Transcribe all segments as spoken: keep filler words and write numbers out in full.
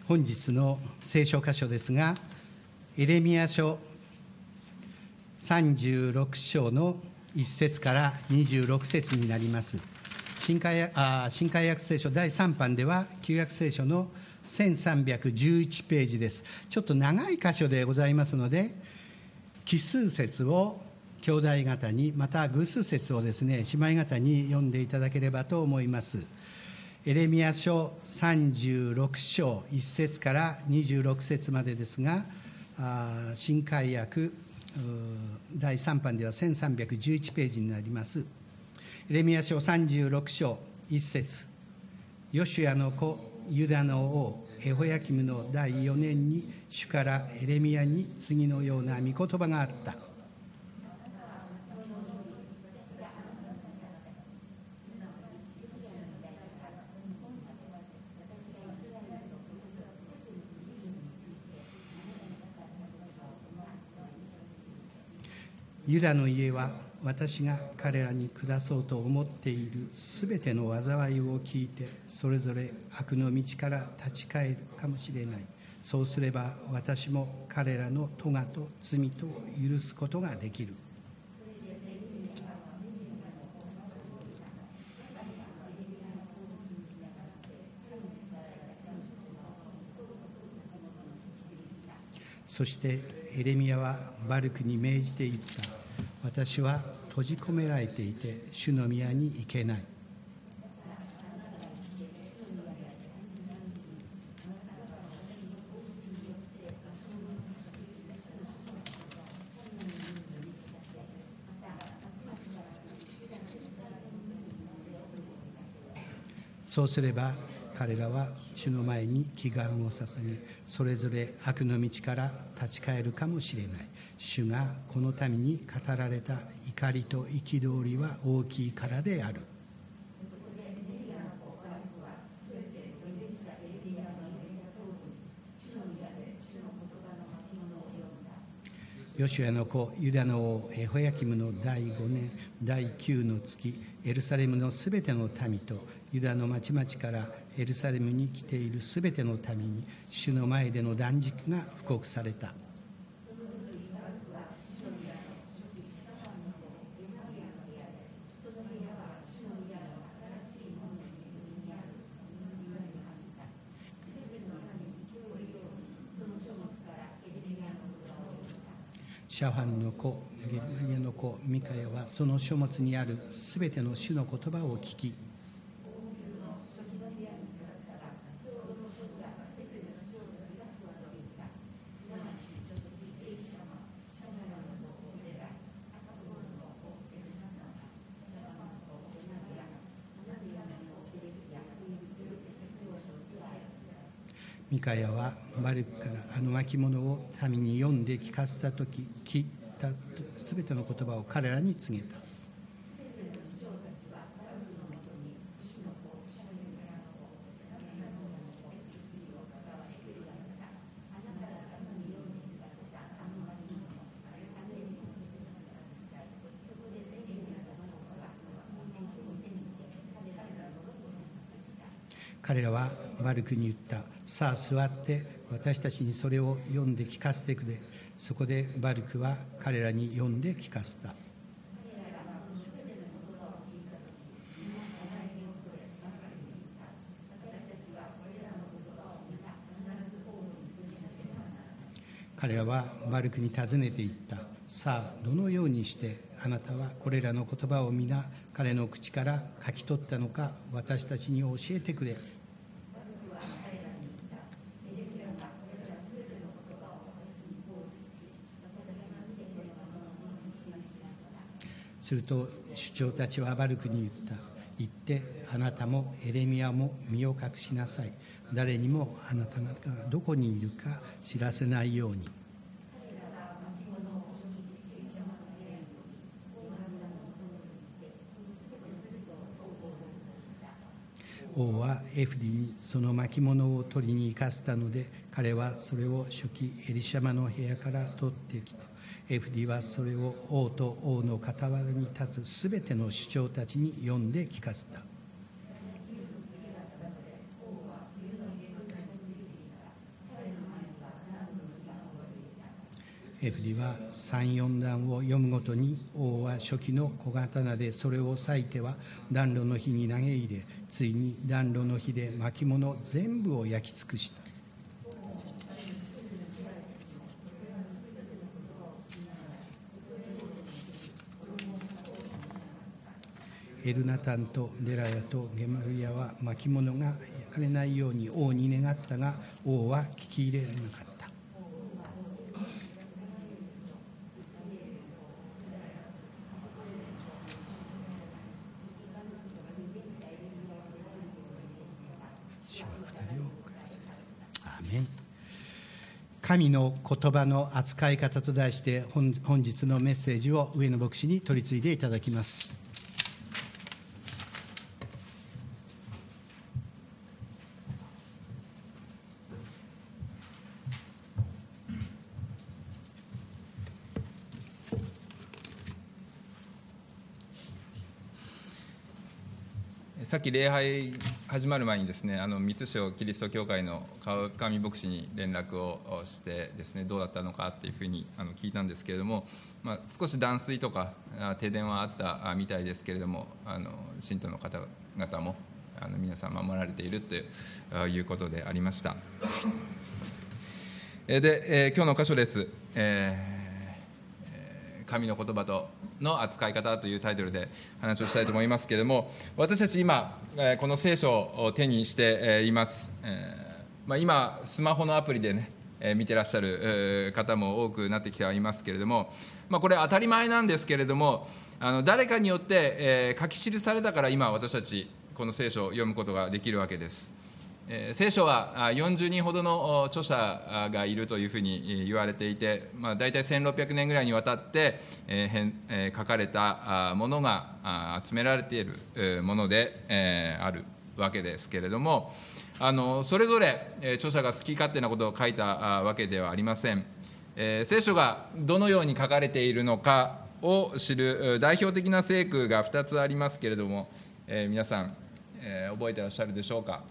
本日の聖書箇所ですが、エレミヤ書さんじゅうろく章のいち節からにじゅうろく節になります。新海、あ新海訳聖書だいさん版では旧約聖書のせんさんびゃくじゅういちページです。ちょっと長い箇所でございますので、奇数節を兄弟方に、また偶数節をですね、姉妹方に読んでいただければと思います。エレミヤ書さんじゅうろく章いち節からにじゅうろく節までですが、あ新海訳だいさん版ではせんさんびゃくじゅういちページになります。エレミヤ書さんじゅうろく章いち節、ヨシュアの子ユダの王エホヤキムのだいよねんに主からエレミヤに次のような御言葉があった。ユダの家は私が彼らに下そうと思っているすべての災いを聞いて、それぞれ悪の道から立ち返るかもしれない。そうすれば私も彼らの咎と罪とを許すことができる。そしてエレミヤはバルクに命じて言った。私は閉じ込められていて主の宮に行けない。そうすれば彼らは主の前に祈願を捧げ、それぞれ悪の道から立ち返るかもしれない。主がこの民に語られた怒りと憤りは大きいからである。ヨシュアの子ユダの王エホヤキムのだいごねんだいきゅうの月、エルサレムのすべての民とユダの町々からエルサレムに来ているすべての民に主の前での断食が布告された。シャファンの子ゲルマニアの子ミカヤはその書物にあるすべての主の言葉を聞き、ミカヤはバルクからあの巻物を民に読んで聞かせたとき、聞いたすべての言葉を彼らに告げた。彼らはバルクに言った。さあ座って私たちにそれを読んで聞かせてくれ。そこでバルクは彼らに読んで聞かせた。彼らはバルクに尋ねていった。さあどのようにしてあなたはこれらの言葉を皆彼の口から書き取ったのか、私たちに教えてくれ。すると首長たちはバルクに言った。言ってあなたもエレミヤも身を隠しなさい。誰にもあなた方がどこにいるか知らせないように。王はエフディにその巻物を取りに行かせたので、彼はそれを書記エリシャマの部屋から取ってきた。エフディはそれを王と王の傍らに立つすべての首長たちに読んで聞かせた。 エフリはさん、よん段を読むごとに、王は初期の小刀でそれを裂いては暖炉の火に投げ入れ、ついに暖炉の火で巻物全部を焼き尽くした。エルナタンとデラヤとゲマルヤは巻物が焼かれないように王に願ったが、王は聞き入れられなかった。主は二人を送らせた。アーメン。神の言葉の扱い方と題して本日のメッセージを上野牧師に取り次いでいただきます。 さっき礼拝始まる前にですね、あの三津市キリスト教会の川上牧師に連絡をしてですね、どうだったのかっていうふうにあの聞いたんですけれども、まあ、少し断水とか停電はあったみたいですけれども、あの信徒の方々もあの皆さん守られているということでありました。で、えー、今日の箇所です。えー神の言葉との扱い方というタイトルで話をしたいと思いますけれども、私たち今この聖書を手にしています。まあ、今スマホのアプリでね見てらっしゃる方も多くなってきてはいますけれども、まあ、これ当たり前なんですけれども、あの誰かによって書き記されたから今私たちこの聖書を読むことができるわけです。えー、聖書はよんじゅうにんほどの著者がいるというふうに言われていて、まあ、大体せんろっぴゃくねんぐらいにわたって、えー変えー、書かれたものが集められているもので、えー、あるわけですけれども、あのそれぞれ著者が好き勝手なことを書いたわけではありません。えー、聖書がどのように書かれているのかを知る代表的な聖句がふたつありますけれども、えー、皆さん、えー、覚えていらっしゃるでしょうか。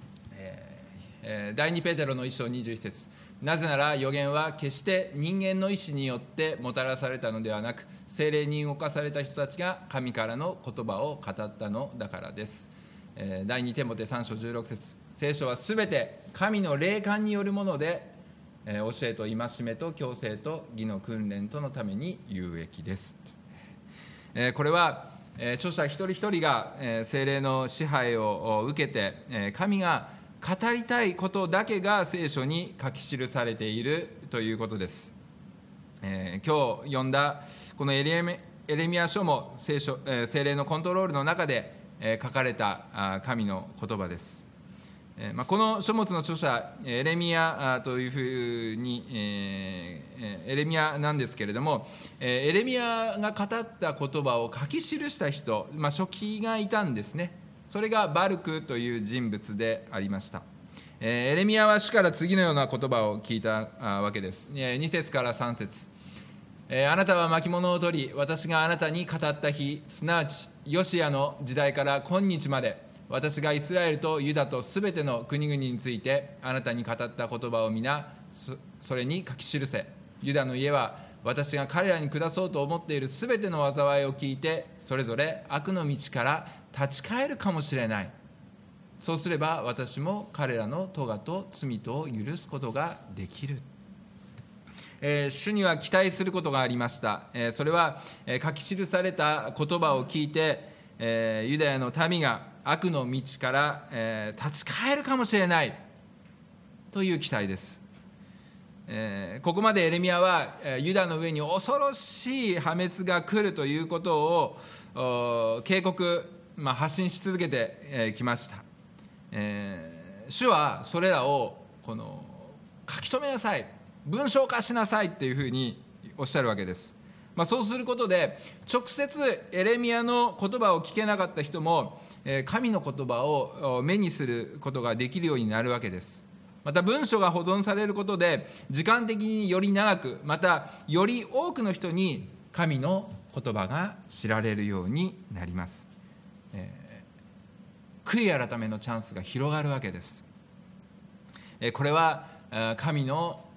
第二ペテロの一章にじゅう一節、なぜなら預言は決して人間の意志によってもたらされたのではなく、聖霊に動かされた人たちが神からの言葉を語ったのだからです。第二テモテさん章じゅうろく節、聖書はすべて神の霊感によるもので、教えと戒めと矯正と義の訓練とのために有益です。これは著者一人一人が聖霊の支配を受けて、神が語りたいことだけが聖書に書き記されているということです。えー、今日読んだこのエレミ、エレミヤ書も 聖, 書、えー、聖霊のコントロールの中で、えー、書かれた神の言葉です。えーまあ、この書物の著者エレミヤというふうに、えー、エレミヤなんですけれども、えー、エレミヤが語った言葉を書き記した人、まあ、書記がいたんですね。それがバルクという人物でありました。えー、エレミヤは主から次のような言葉を聞いたわけです。えー、に節からさん節、えー、あなたは巻物を取り、私があなたに語った日、すなわちヨシアの時代から今日まで、私がイスラエルとユダとすべての国々についてあなたに語った言葉を皆 そ, それに書き記せ。ユダの家は私が彼らに下そうと思っているすべての災いを聞いて、それぞれ悪の道から立ち返るかもしれない。そうすれば私も彼らの咎と罪とを許すことができる。えー、主には期待することがありました。えー、それは、えー、書き記された言葉を聞いて、えー、ユダヤの民が悪の道から、えー、立ち返るかもしれないという期待です。えー、ここまでエレミヤはユダの上に恐ろしい破滅が来るということを警告、まあ、発信し続けてきました。えー、主はそれらをこの書き留めなさい、文章化しなさいっていうふうにおっしゃるわけです。まあ、そうすることで直接エレミヤの言葉を聞けなかった人も神の言葉を目にすることができるようになるわけです。また文書が保存されることで時間的により長く、またより多くの人に神の言葉が知られるようになります。えー、悔い改めのチャンスが広がるわけです。えー、これは神の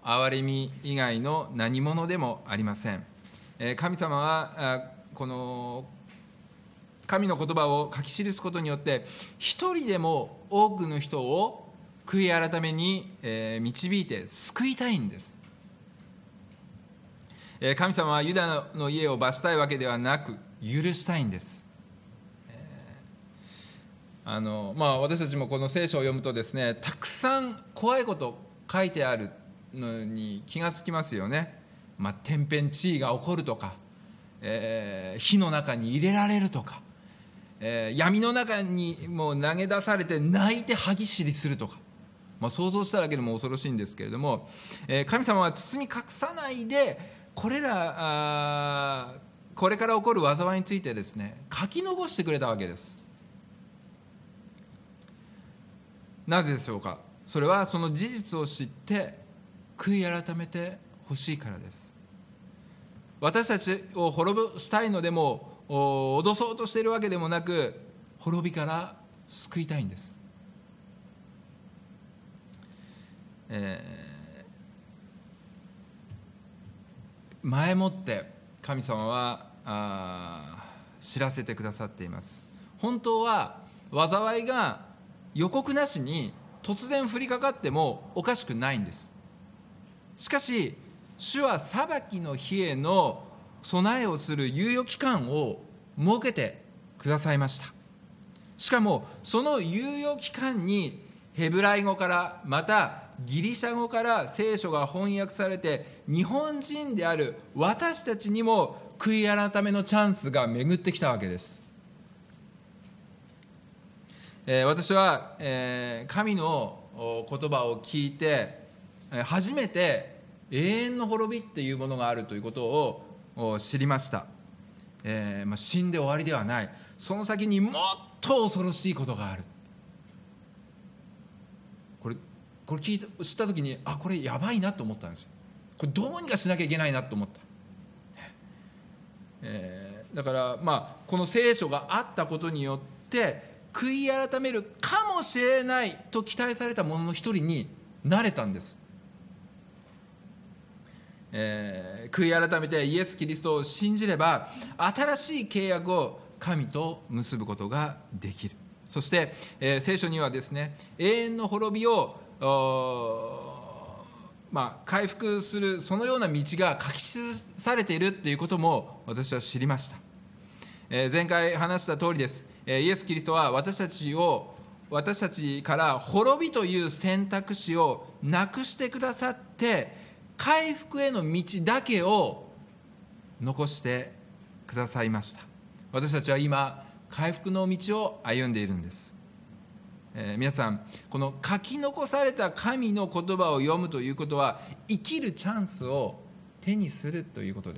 憐れみ以外の何者でもありません。神様はこの神の言葉を書き記すことによって一人でも多くの人を悔い改めに導いて救いたいんです。神様はユダの家を罰したいわけではなく許したいんです。あのまあ、私たちもこの聖書を読むとですね、たくさん怖いこと書いてあるのに気がつきますよね。まあ、天変地異が起こるとか、えー、火の中に入れられるとか、えー、闇の中にもう投げ出されて泣いて歯ぎしりするとか、まあ、想像しただけでも恐ろしいんですけれども、えー、神様は包み隠さないでこれらあこれから起こる災いについてですね、書き残してくれたわけです。なぜでしょうか。それはその事実を知って悔い改めてほしいからです。私たちを滅ぼしたいのでも脅そうとしているわけでもなく、滅びから救いたいんです。えー、前もって神様はあ知らせてくださっています。本当は災いが予告なしに突然降りかかってもおかしくないんです。しかし主は裁きの日への備えをする猶予期間を設けてくださいました。しかもその猶予期間にヘブライ語からまたギリシャ語から聖書が翻訳されて、日本人である私たちにも悔い改めのチャンスが巡ってきたわけです。えー、私は、えー、神の言葉を聞いて初めて永遠の滅びっていうものがあるということを知りました。えーまあ、死んで終わりではない、その先にもっと恐ろしいことがある。これこれ聞いて知った時に、あこれやばいなと思ったんですよ。これどうにかしなきゃいけないなと思った。えー、だからまあこの聖書があったことによって悔い改めるかもしれないと期待されたものの一人になれたんです。えー、悔い改めてイエス・キリストを信じれば新しい契約を神と結ぶことができる。そして、えー、聖書にはですね、永遠の滅びを、まあ、回復するそのような道が書き記されているということも私は知りました。えー、前回話した通りです。イエス・キリストは私たちを私たちから滅びという選択肢をなくしてくださって、回復への道だけを残してくださいました。私たちは今回復の道を歩んでいるんです。えー、皆さん、この書き残された神の言葉を読むということは生きるチャンスを手にするということです。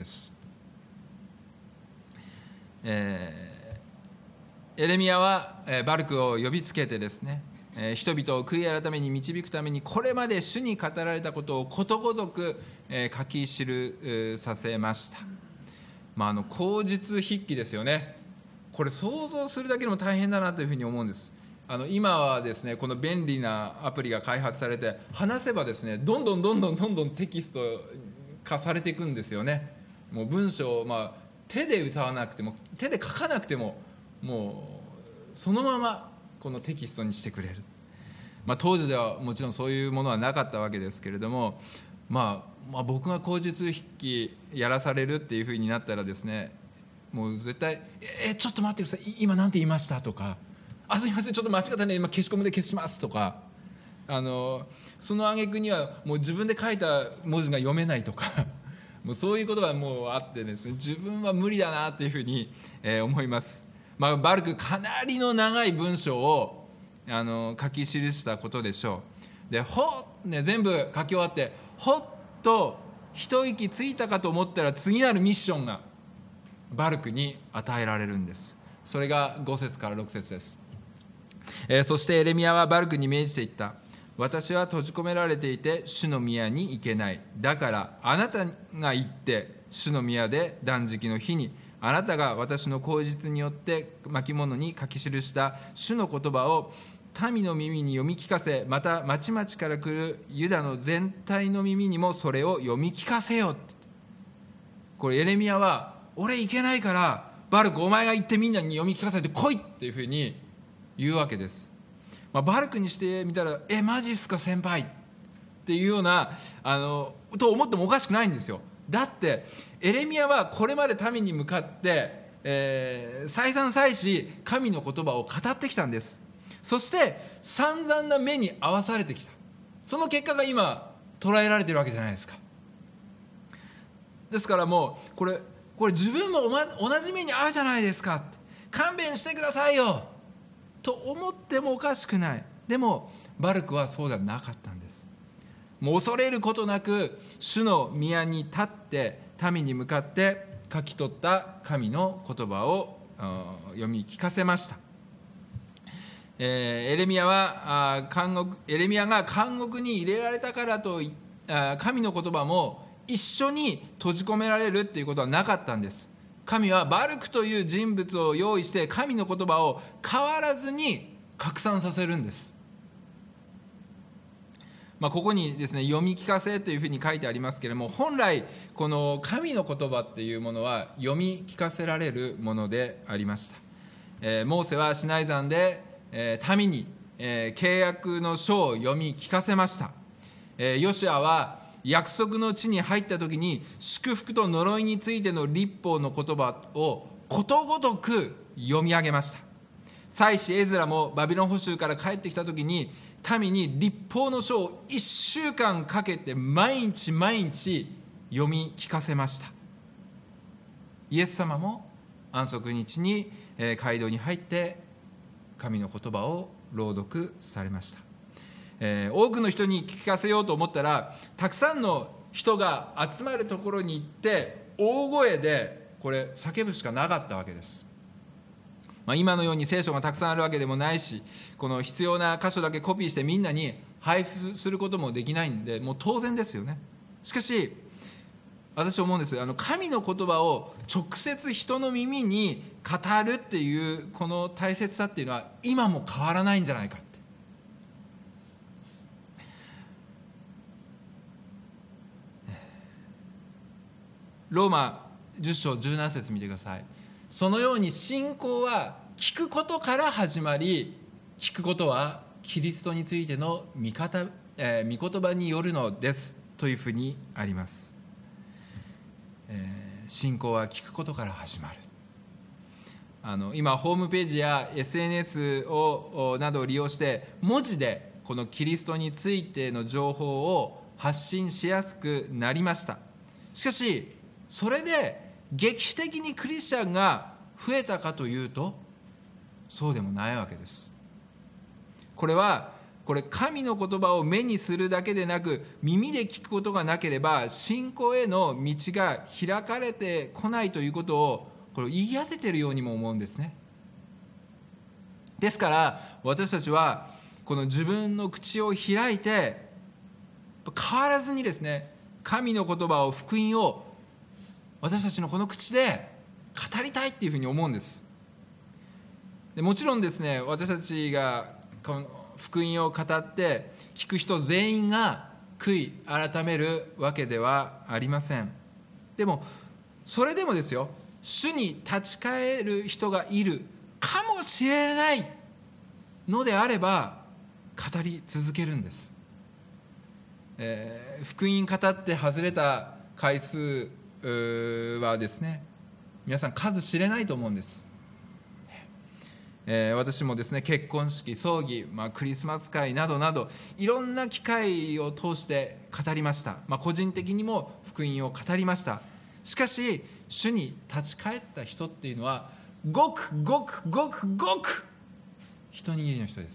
えーエレミヤはバルクを呼びつけてですね、人々を悔い改めに導くためにこれまで主に語られたことをことごとく書き記させました。まあ、あの口述筆記ですよね。これ想像するだけでも大変だなというふうに思うんです。あの今はですね、この便利なアプリが開発されて、話せばですね、どんどんどんどんどんどんテキスト化されていくんですよね。もう文章を、まあ、手で歌わなくても手で書かなくてももうそのままこのテキストにしてくれる。まあ、当時ではもちろんそういうものはなかったわけですけれども、まあ、まあ僕が口述筆記やらされるっていうふうになったらですね、もう絶対えちょっと待ってください、今何て言いましたとか、あすいませんちょっと間違ったね、今消し込みで消しますとか、あのその挙句にはもう自分で書いた文字が読めないとかもうそういうことがもうあってですね、自分は無理だなというふうに、えー、思います。まあ、バルクかなりの長い文章をあの書き記したことでしょう。でほ、ね、全部書き終わってほっと一息ついたかと思ったら、次なるミッションがバルクに与えられるんです。それがご節からろく節です。えー、そしてエレミヤはバルクに命じていった。私は閉じ込められていて主の宮に行けない。だからあなたが行って主の宮で断食の日にあなたが私の口実によって巻物に書き記した主の言葉を民の耳に読み聞かせ、また町々から来るユダの全体の耳にもそれを読み聞かせよ。これエレミヤは、俺いけないからバルクお前が行ってみんなに読み聞かせて来いっていうふうに言うわけです。まあ、バルクにしてみたら、えマジっすか先輩っていうようなあのと思ってもおかしくないんですよ。だってエレミヤはこれまで民に向かって、えー、再三再四神の言葉を語ってきたんです。そして散々な目に遭わされてきた。その結果が今捉えられているわけじゃないですか。ですからもうこれこれ自分も同じ目に遭うじゃないですかって、勘弁してくださいよと思ってもおかしくない。でもバルクはそうではなかったんです。もう恐れることなく主の宮に立って民に向かって書き取った神の言葉を読み聞かせました。えー、エレミヤはあ監獄エレミヤが監獄に入れられたからとあ神の言葉も一緒に閉じ込められるということはなかったんです。神はバルクという人物を用意して神の言葉を変わらずに拡散させるんです。まあ、ここにですね読み聞かせというふうに書いてありますけれども、本来この神の言葉っていうものは読み聞かせられるものでありました。えー、モーセはシナイ山で、えー、民に、えー、契約の書を読み聞かせました。えー、ヨシュアは約束の地に入った時に祝福と呪いについての律法の言葉をことごとく読み上げました。祭司エズラもバビロン捕囚から帰ってきた時に民に律法の書をいっしゅうかんかけて毎日毎日読み聞かせました。イエス様も安息日に街道に入って神の言葉を朗読されました。えー、多くの人に聞かせようと思ったら、たくさんの人が集まるところに行って大声でこれ叫ぶしかなかったわけです。まあ、今のように聖書がたくさんあるわけでもないし、この必要な箇所だけコピーしてみんなに配布することもできないんで、もう当然ですよね。しかし私思うんです。あの神の言葉を直接人の耳に語るっていうこの大切さっていうのは今も変わらないんじゃないかって。ローマじゅっ章じゅうなな節見てください。そのように信仰は聞くことから始まり、聞くことはキリストについての見方、えー、御言葉によるのですというふうにあります。えー、信仰は聞くことから始まる。あの今ホームページや エスエヌエス をなどを利用して文字でこのキリストについての情報を発信しやすくなりました。しかしそれで劇的にクリスチャンが増えたかというとそうでもないわけです。これはこれ神の言葉を目にするだけでなく耳で聞くことがなければ信仰への道が開かれてこないということをこれ言い当てているようにも思うんですね。ですから私たちはこの自分の口を開いて変わらずにですね、神の言葉を福音を私たちのこの口で語りたいっていうふうに思うんです。でもちろんですね、私たちがこの福音を語って聞く人全員が悔い改めるわけではありません。でもそれでもですよ、主に立ち返る人がいるかもしれないのであれば語り続けるんです。えー、福音語って外れた回数はですね、皆さん数知れないと思うんです。えー、私もですね結婚式、葬儀、まあ、クリスマス会などなどいろんな機会を通して語りました。まあ、個人的にも福音を語りました。しかし主に立ち返った人っていうのはごくごくごくごく一握りの人です。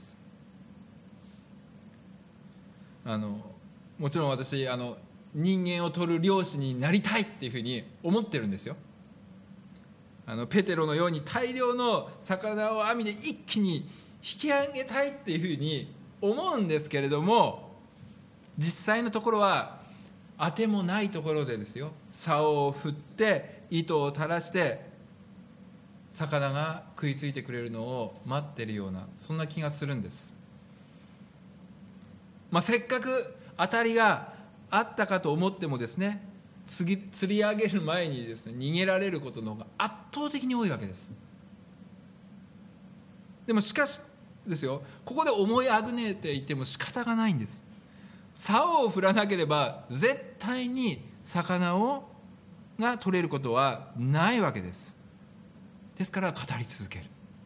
あのもちろん私あの人間を取る漁師になりたいっていうふうに思ってるんですよ。あのペテロのように大量の魚を網で一気に引き上げたいっていうふうに思うんですけれども、実際のところは当てもないところでですよ、竿を振って糸を垂らして魚が食いついてくれるのを待ってるような、そんな気がするんです。 まあ、せっかく当たりがあったかと思ってもですね、釣り、釣り上げる前にですね、逃げられることの方が圧倒的に多いわけです。でもしかしですよ、ここで思いあぐねていても仕方がないんです。竿を振らなければ絶対に魚をが取れることはないわけです。ですから語り続ける。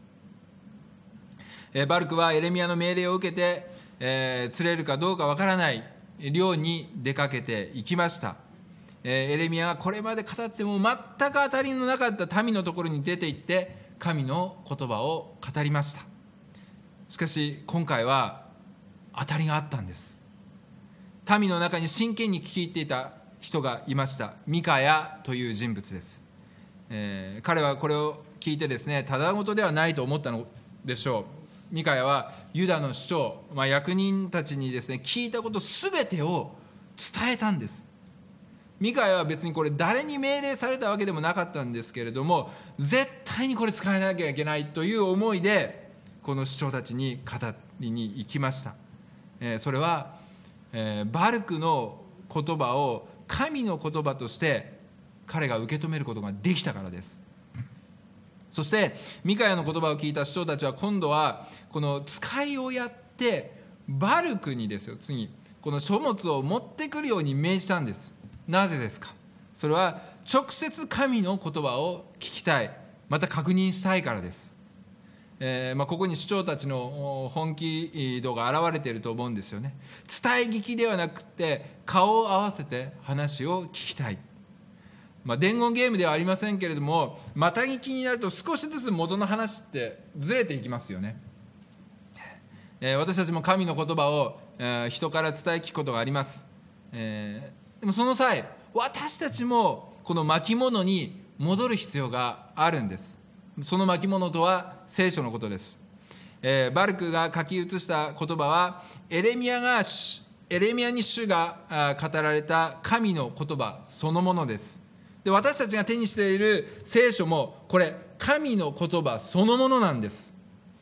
えー、バルクはエレミヤの命令を受けて、えー、釣れるかどうかわからない漁に出かけていきました。えー、エレミヤがこれまで語っても全く当たりのなかった民のところに出て行って神の言葉を語りました。しかし今回は当たりがあったんです。民の中に真剣に聞き入っていた人がいました。ミカヤという人物です。えー、彼はこれを聞いてですね、ただごとではないと思ったのでしょう。ミカヤはユダの首長、まあ、役人たちにですね、聞いたことすべてを伝えたんです。ミカヤは別にこれ誰に命令されたわけでもなかったんですけれども、絶対にこれ使えなきゃいけないという思いでこの首長たちに語りに行きました。えー、それは、えー、バルクの言葉を神の言葉として彼が受け止めることができたからです。そしてミカヤの言葉を聞いた首長たちは今度はこの使いをやってバルクにですよ、次この書物を持ってくるように命じたんです。なぜですか。それは直接神の言葉を聞きたい、また確認したいからです。えーまあ、ここに首長たちの本気度が現れていると思うんですよね。伝え聞きではなくて顔を合わせて話を聞きたい。まあ、伝言ゲームではありませんけれども、また聞きになると少しずつ元の話ってずれていきますよね。えー、私たちも神の言葉を、えー、人から伝え聞くことがあります。えー、でもその際、私たちもこの巻物に戻る必要があるんです。その巻物とは聖書のことです。えー、バルクが書き写した言葉はエレミヤがエレミヤに主が語られた神の言葉そのものです。で、私たちが手にしている聖書もこれ神の言葉そのものなんです。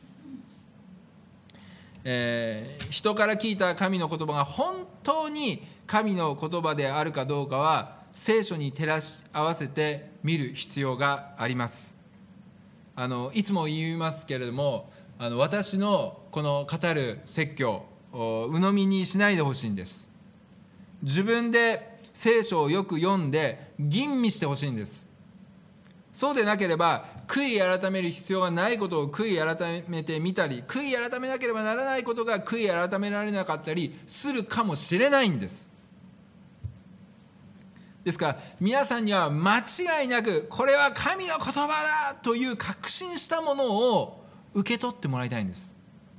えー、人から聞いた神の言葉が本当に神の言葉であるかどうかは聖書に照らし合わせて見る必要があります。あのいつも言いますけれども、あの私のこの語る説教を鵜呑みにしないでほしいんです。自分で聖書をよく読んで吟味してほしいんです。そうでなければ悔い改める必要がないことを悔い改めてみたり、悔い改めなければならないことが悔い改められなかったりするかもしれないんです。ですから皆さんには間違いなくこれは神の言葉だという確信したものを受け取ってもらいたいんです。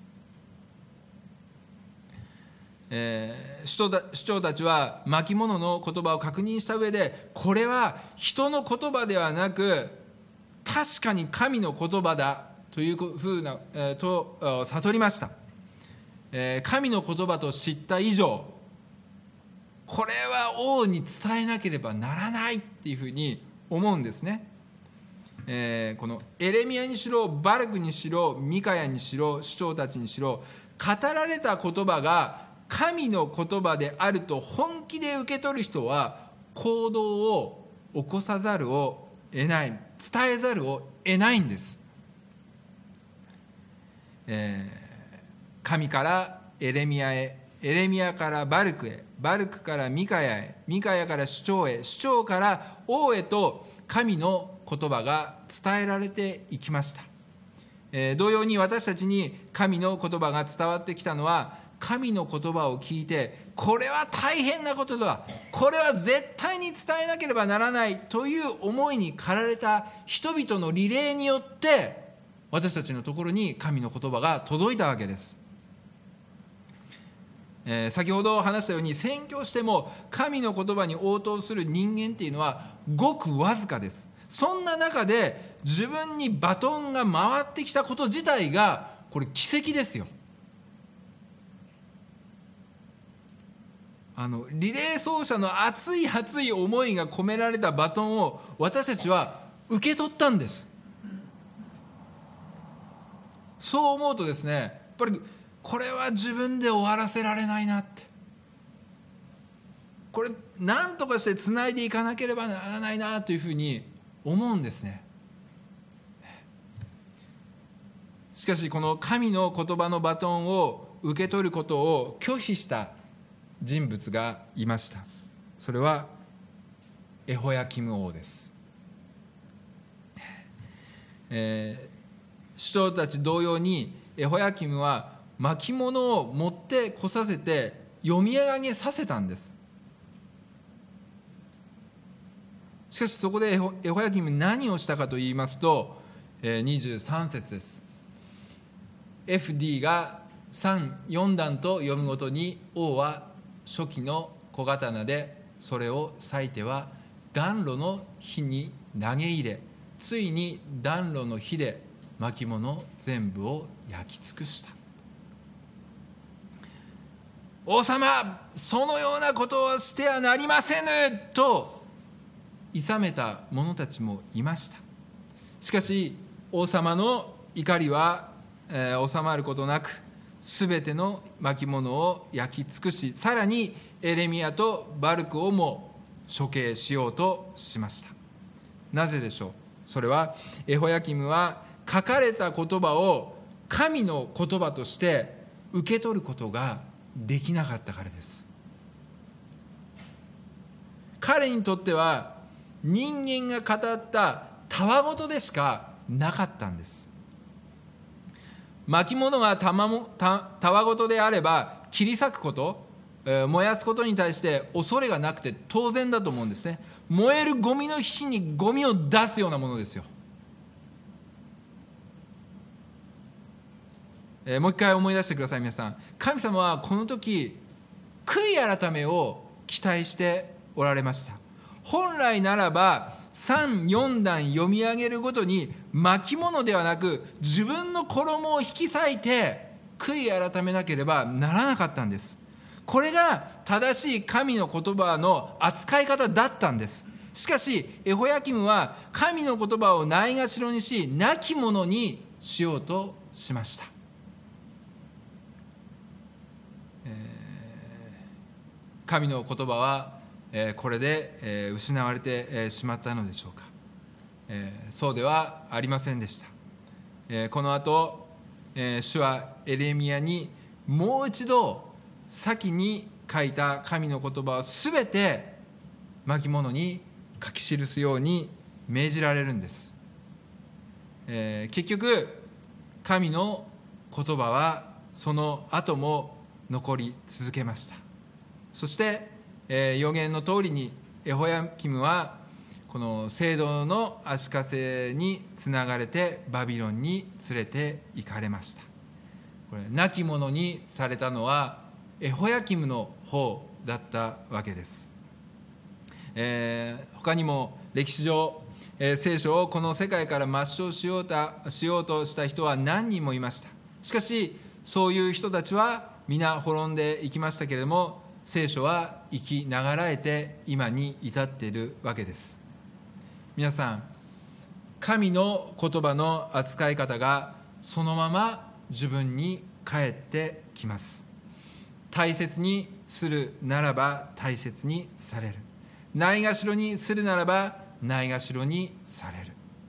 えー、首長た、首長たちは巻物の言葉を確認した上で、これは人の言葉ではなく確かに神の言葉だというふうな、えー、と悟りました。えー、神の言葉と知った以上、これは王に伝えなければならないっていうふうに思うんですね。えー、このエレミヤにしろバルクにしろミカヤにしろ首長たちにしろ、語られた言葉が神の言葉であると本気で受け取る人は行動を起こさざるを得ない、伝えざるを得ないんです。えー、神からエレミヤへ、エレミヤからバルクへ、バルクからミカヤへ、ミカヤから首長へ、首長から王へと神の言葉が伝えられていきました。えー、同様に私たちに神の言葉が伝わってきたのは、神の言葉を聞いて、これは大変なことだ、これは絶対に伝えなければならないという思いに駆られた人々のリレーによって私たちのところに神の言葉が届いたわけです。えー、先ほど話したように宣教しても神の言葉に応答する人間っていうのはごくわずかです。そんな中で自分にバトンが回ってきたこと自体がこれ奇跡ですよ。あのリレー走者の熱い熱い思いが込められたバトンを私たちは受け取ったんです。そう思うとですね、やっぱりこれは自分で終わらせられないなって、これ何とかしてつないでいかなければならないなというふうに思うんですね。しかしこの神の言葉のバトンを受け取ることを拒否した人物がいました。それはエホヤキム王です。えー、首長たち同様にエホヤキムは巻物を持ってこさせて読み上げさせたんです。しかしそこでエホ、エホヤキム何をしたかと言いますと、えー、にじゅうさん節です。エフディー がさん、よん段と読むごとに、王は初期の小刀でそれを裂いては暖炉の火に投げ入れ、ついに暖炉の火で巻物全部を焼き尽くした。王様、そのようなことをしてはなりませぬと諌めた者たちもいました。しかし王様の怒りは、えー、収まることなく、すべての巻物を焼き尽くし、さらにエレミヤとバルクをも処刑しようとしました。なぜでしょう。それはエホヤキムは書かれた言葉を神の言葉として受け取ることができなかったからです。彼にとっては人間が語ったたわごとでしかなかったんです。巻物がたまもたたわごとであれば切り裂くこと、えー、燃やすことに対して恐れがなくて当然だと思うんですね。燃えるゴミの火にゴミを出すようなものですよ。えー、もう一回思い出してください。皆さん、神様はこの時悔い改めを期待しておられました。本来ならばさん、よん段読み上げるごとに巻物ではなく自分の衣を引き裂いて悔い改めなければならなかったんです。これが正しい神の言葉の扱い方だったんです。しかしエホヤキムは神の言葉をないがしろにし、なきものにしようとしました。えー、神の言葉はこれで失われてしまったのでしょうか。そうではありませんでした。この後主はエレミヤにもう一度先に書いた神の言葉をすべて巻物に書き記すように命じられるんです。結局神の言葉はその後も残り続けました。そしてえー、予言の通りにエホヤキムはこの聖堂の足かせにつながれてバビロンに連れて行かれました。これ亡き者にされたのはエホヤキムの方だったわけです。えー、他にも歴史上、えー、聖書をこの世界から抹消しようと、しようとした人は何人もいました。しかしそういう人たちは皆滅んでいきましたけれども、聖書は生きながらえて今に至っているわけです。皆さん、神の言葉の扱い方がそのまま自分に返ってきます。大切にするならば大切にされる、ないがしろにするならばないがしろにされる。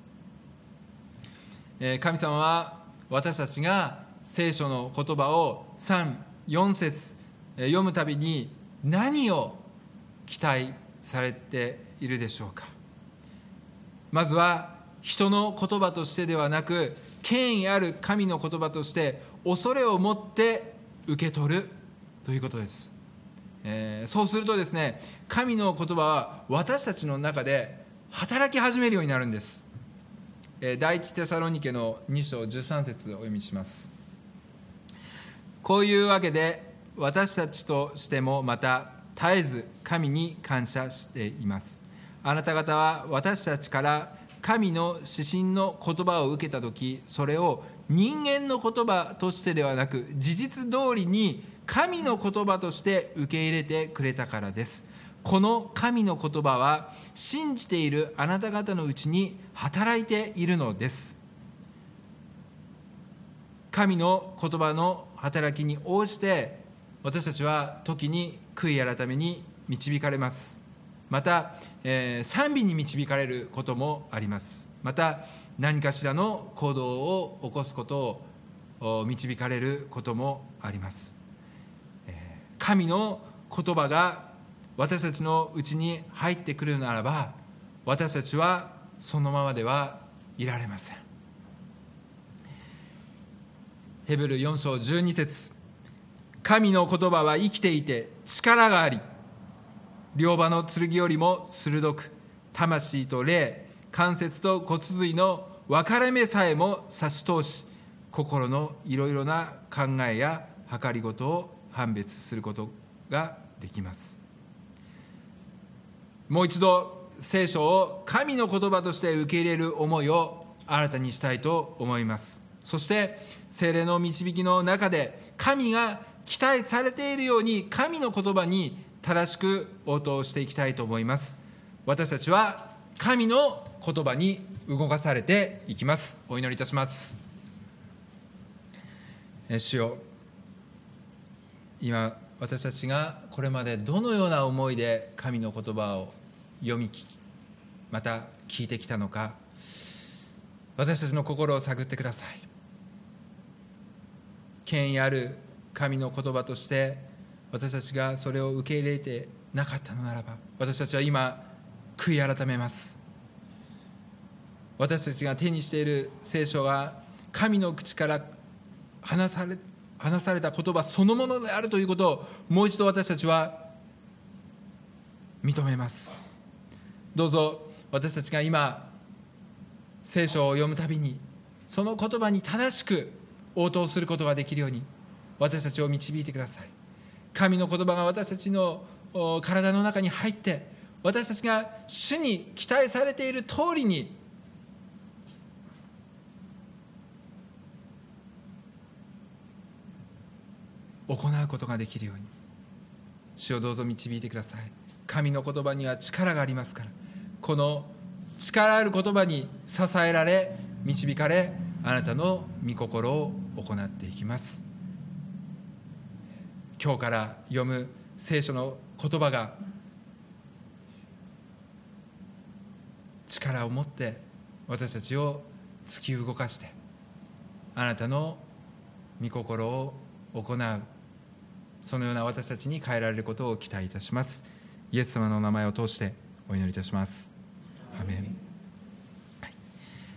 えー、神様は私たちが聖書の言葉をさん、よん節読むたびに何を期待されているでしょうか。まずは人の言葉としてではなく、権威ある神の言葉として恐れを持って受け取るということです。えー、そうするとですね、神の言葉は私たちの中で働き始めるようになるんです。えー、第一テサロニケのに章じゅうさん節をお読みします。こういうわけで私たちとしてもまた絶えず神に感謝しています。あなた方は私たちから神の指針の言葉を受けたとき、それを人間の言葉としてではなく事実通りに神の言葉として受け入れてくれたからです。この神の言葉は信じているあなた方のうちに働いているのです。神の言葉の働きに応じて、私たちは時に悔い改めに導かれます。また、えー、賛美に導かれることもあります。また何かしらの行動を起こすことを導かれることもあります。えー、神の言葉が私たちのうちに入ってくるならば、私たちはそのままではいられません。ヘブルよん章じゅうに節、神の言葉は生きていて力があり、両刃の剣よりも鋭く、魂と霊、関節と骨髄の分かれ目さえも差し通し、心のいろいろな考えや計りごとを判別することができます。もう一度聖書を神の言葉として受け入れる思いを新たにしたいと思います。そして聖霊の導きの中で、神が期待されているように神の言葉に正しく応答していきたいと思います。私たちは神の言葉に動かされていきます。お祈りいたします。主よ、今私たちがこれまでどのような思いで神の言葉を読み聞き、また聞いてきたのか、私たちの心を探ってください。権威ある神の言葉として私たちがそれを受け入れてなかったのならば、私たちは今悔い改めます。私たちが手にしている聖書は神の口から話され、話された言葉そのものであるということをもう一度私たちは認めます。どうぞ私たちが今聖書を読むたびに、その言葉に正しく応答することができるように私たちを導いてください。神の言葉が私たちの体の中に入って、私たちが主に期待されている通りに行うことができるように、主をどうぞ導いてください。神の言葉には力がありますから、この力ある言葉に支えられ導かれ、あなたの御心を行っていきます。今日から読む聖書の言葉が力を持って私たちを突き動かして、あなたの御心を行う、そのような私たちに変えられることを期待いたします。イエス様の名前を通してお祈りいたします。アーメン。